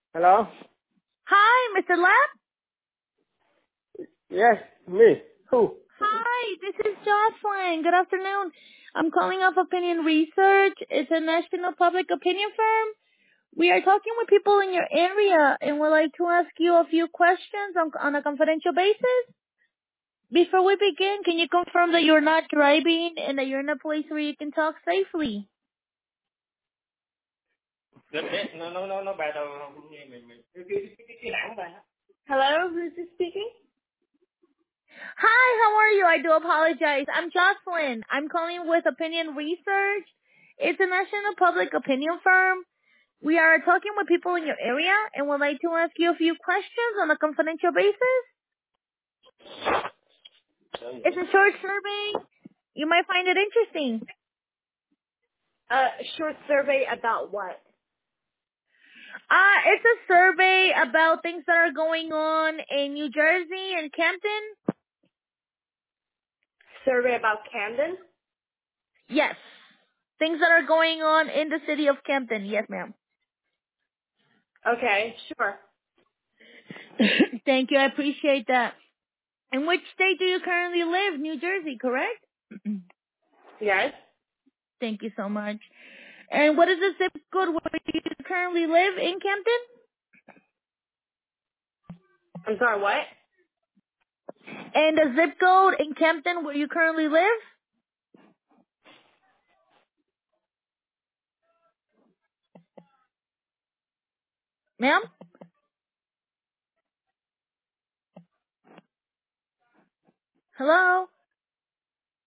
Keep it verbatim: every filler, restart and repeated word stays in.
Hello? Hi, Mister Lab. Yes, me. Who? Hi, this is Jocelyn. Good afternoon. I'm calling off Opinion Research. It's a national public opinion firm. We are talking with people in your area and would like to ask you a few questions on, on a confidential basis. Before we begin, can you confirm that you're not driving and that you're in a place where you can talk safely? No, no, no, no, bà đâu, nghe mình, mình, cái, cái, cái, cái đảng bà. Hello, who's this speaking? Hi, how are you? I do apologize. I'm Jocelyn. I'm calling with Opinion Research. It's a national public opinion firm. We are talking with people in your area and would like to ask you a few questions on a confidential basis. It's a short survey. You might find it interesting. Uh, short survey about what? Uh, it's a survey about things that are going on in New Jersey and Camden. Survey about Camden? Yes. Things that are going on in the city of Camden. Yes, ma'am. Okay, sure. Thank you. I appreciate that. In which state do you currently live? New Jersey, correct? Yes? Thank you so much. And what is the zip code where you currently live in Camden? I'm sorry, what? And the zip code in Camden where you currently live? Ma'am? Hello?